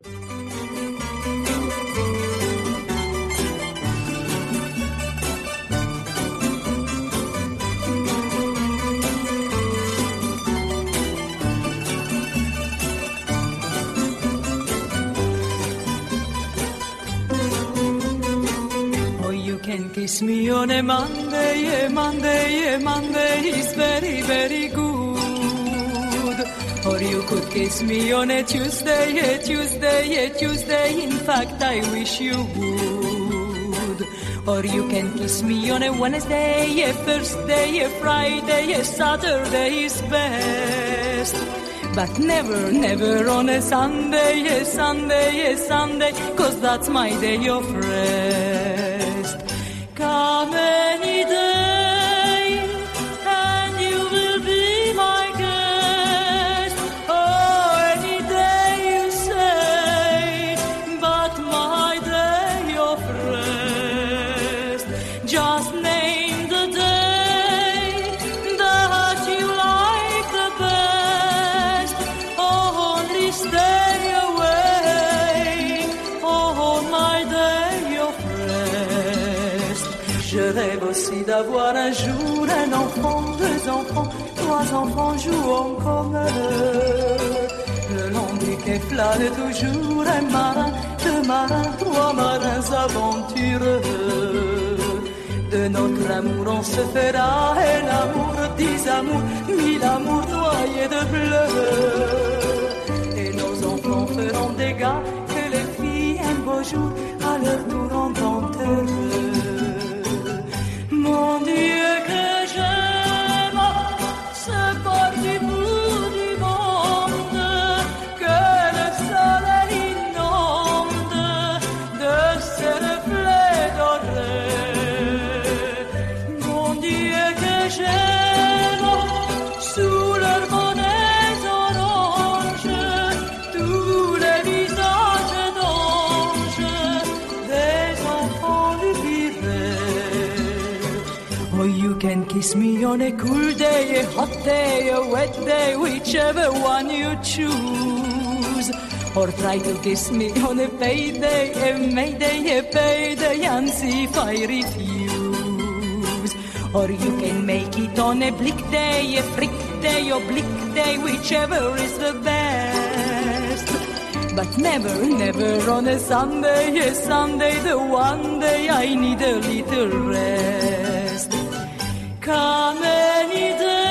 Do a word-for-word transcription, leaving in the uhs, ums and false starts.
Kiss me on a Monday, a Monday, a Monday is very, very good. Or you could kiss me on a Tuesday, a Tuesday, a Tuesday, in fact I wish you would. Or you can kiss me on a Wednesday, a Thursday, a Friday, a Saturday is best. But never, never on a Sunday, a Sunday, a Sunday, 'cause that's my day of rest. Come any day, and you will be my guest. Oh, any day you say, but my day of rest. Just name the day that you like the best. Oh, only stay away. Oh, my day of rest. Je rêve aussi d'avoir un jour un enfant, deux enfants, trois enfants jouant comme eux. Le long du quai flâne toujours un marin, deux marins, trois marins aventureux. De notre amour on se fera un amour, dix amours, mille amours noyés de bleu. Et nos enfants feront des gars que les filles un beau jour à leur tour entendent heureux. Mon Dieu que j'aime ce port du bout du monde que le soleil inonde de ses reflets dorés. Mon Dieu que j'aime sous leurs bonnets oranges tous les visages d'anges des enfants du Pirée. Oh, you can kiss me on a cool day, a hot day, a wet day, whichever one you choose. Or try to kiss me on a payday, a mayday, a payday, and see if I refuse. Or you can make it on a bleak day, a freak day, or bleak day, whichever is the best. But never, never on a Sunday, a Sunday, the one day I need a little rest. Come any day.